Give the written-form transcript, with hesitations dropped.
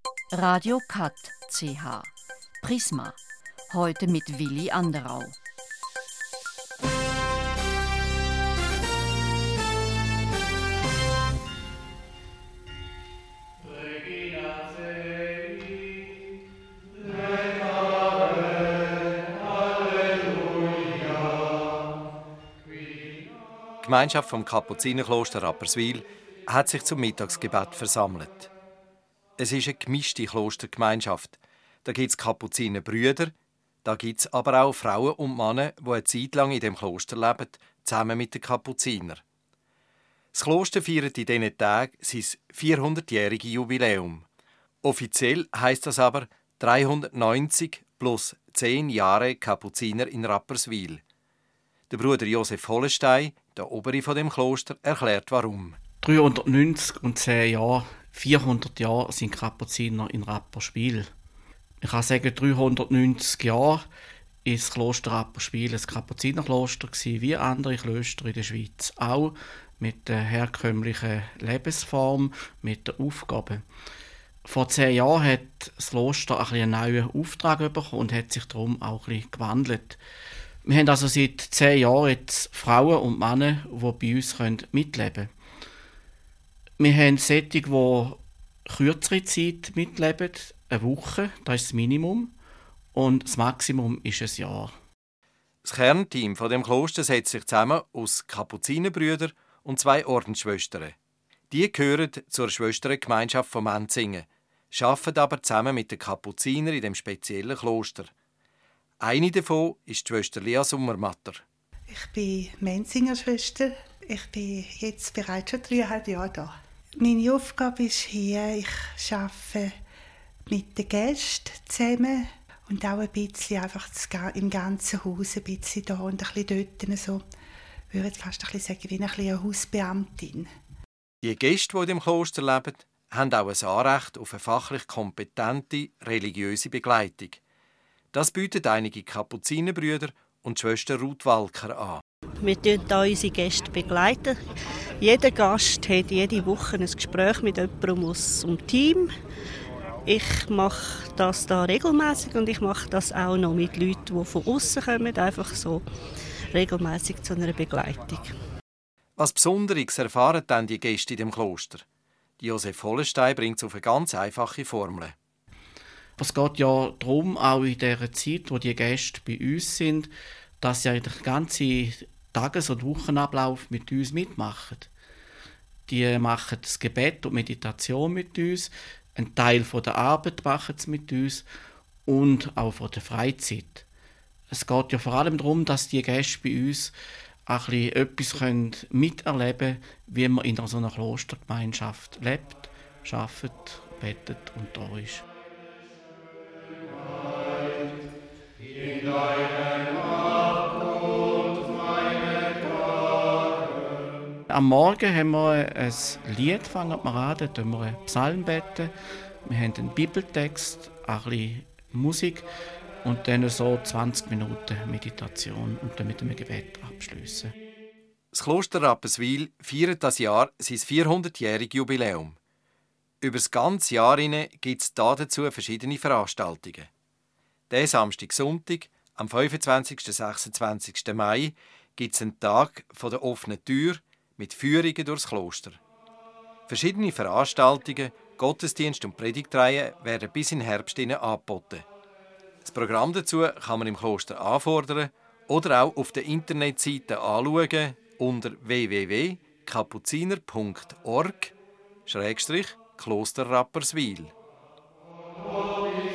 Radio Kat CH. Prisma. Heute mit Willi Anderau. Die Gemeinschaft vom Kapuzinerkloster Rapperswil hat sich zum Mittagsgebet versammelt. Es ist eine gemischte Klostergemeinschaft. Da gibt es Kapuzinerbrüder, da gibt es aber auch Frauen und Männer, die eine Zeit lang in dem Kloster leben, zusammen mit den Kapuzinern. Das Kloster feiert in diesen Tagen sein 400-jähriges Jubiläum. Offiziell heisst das aber 390 plus 10 Jahre Kapuziner in Rapperswil. Der Bruder Josef Hollestein, der Obere von dem Kloster, erklärt warum. 390 und 10 Jahre, 400 Jahre sind Kapuziner in Rapperswil. Ich kann sagen, 390 Jahre ist das Kloster Rapperswil ein Kapuzinerkloster gewesen, wie andere Klöster in der Schweiz. Auch mit der herkömmlichen Lebensform, mit der Aufgabe. Vor 10 Jahren hat das Kloster einen neuen Auftrag bekommen und hat sich darum auch ein bisschen gewandelt. Wir haben also seit 10 Jahren jetzt Frauen und Männer, die bei uns mitleben können. Wir haben solche, die kürzere Zeit mitleben, eine Woche, das ist das Minimum, und das Maximum ist ein Jahr. Das Kernteam von dem Kloster setzt sich zusammen aus Kapuzinerbrüdern und 2 Ordensschwestern. Die gehören zur Schwestergemeinschaft von Menzingen, arbeiten aber zusammen mit den Kapuzinern in dem speziellen Kloster. Eine davon ist die Schwester Lea Sommermatter. Ich bin Menzinger Schwester. Ich bin jetzt bereits schon 3,5 Jahre da. Meine Aufgabe ist hier, ich arbeite mit den Gästen zusammen und auch ein bisschen einfach im ganzen Haus, ein bisschen da und ein bisschen dort. So. Ich würde fast ein bisschen sagen, wie eine Hausbeamtin. Die Gäste, die in dem Kloster leben, haben auch ein Anrecht auf eine fachlich kompetente religiöse Begleitung. Das bieten einige Kapuzinerbrüder und die Schwester Ruth Walker an. Wir begleiten hier unsere Gäste. Jeder Gast hat jede Woche ein Gespräch mit jemandem aus dem Team. Ich mache das da regelmäßig und ich mache das auch noch mit Leuten, die von außen kommen, einfach so regelmäßig zu einer Begleitung. Was Besonderes erfahren dann die Gäste in dem Kloster? Die Josef Hollestein bringt es auf eine ganz einfache Formel. Es geht ja darum, auch in dieser Zeit, wo die Gäste bei uns sind, dass sie den ganzen Tages- und Wochenablauf mit uns mitmachen. Die machen das Gebet und Meditation mit uns, einen Teil der Arbeit machen sie mit uns und auch von der Freizeit. Es geht ja vor allem darum, dass die Gäste bei uns auch etwas miterleben können, wie man in so einer Klostergemeinschaft lebt, arbeitet, betet und da ist. Am Morgen haben wir ein Lied, fangen wir an, da beten wir einen Psalm. Wir haben einen Bibeltext, ein bisschen Musik und dann so 20 Minuten Meditation und dann mit einem Gebet abschliessen. Das Kloster Rapperswil feiert das Jahr sein 400-jähriges Jubiläum. Über das ganze Jahr gibt es dazu verschiedene Veranstaltungen. Diesen Samstag, Sonntag, am 25. und 26. Mai, gibt es einen Tag der offenen Tür mit Führungen durchs Kloster. Verschiedene Veranstaltungen, Gottesdienste und Predigtreihen werden bis in den Herbst angeboten. Das Programm dazu kann man im Kloster anfordern oder auch auf der Internetseite anschauen unter www.kapuziner.org/Kloster Rapperswil.